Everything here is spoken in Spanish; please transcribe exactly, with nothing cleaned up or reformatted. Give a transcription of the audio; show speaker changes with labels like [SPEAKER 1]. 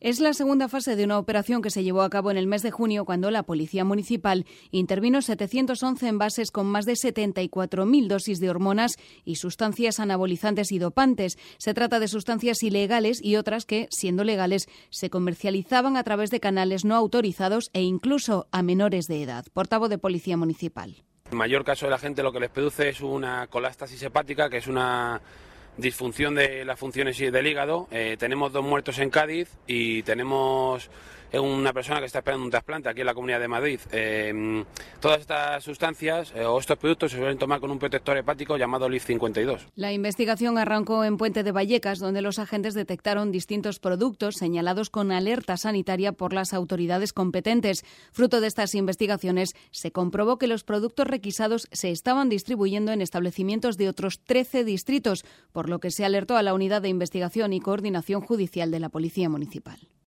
[SPEAKER 1] Es la segunda fase de una operación que se llevó a cabo en el mes de junio, cuando la Policía Municipal intervino setecientos once envases con más de setenta y cuatro mil dosis de hormonas y sustancias anabolizantes y dopantes. Se trata de sustancias ilegales y otras que, siendo legales, se comercializaban a través de canales no autorizados e incluso a menores de edad. Portavoz de Policía Municipal.
[SPEAKER 2] El mayor caso de la gente lo que les produce es una colástasis hepática, que es una disfunción de las funciones del hígado. Eh, tenemos dos muertos en Cádiz y tenemos una persona que está esperando un trasplante aquí en la Comunidad de Madrid. Eh, todas estas sustancias eh, o estos productos se suelen tomar con un protector hepático llamado L I F cincuenta y dos.
[SPEAKER 1] La investigación arrancó en Puente de Vallecas, donde los agentes detectaron distintos productos señalados con alerta sanitaria por las autoridades competentes. Fruto de estas investigaciones, se comprobó que los productos requisados se estaban distribuyendo en establecimientos de otros trece distritos, por lo que se alertó a la Unidad de Investigación y Coordinación Judicial de la Policía Municipal.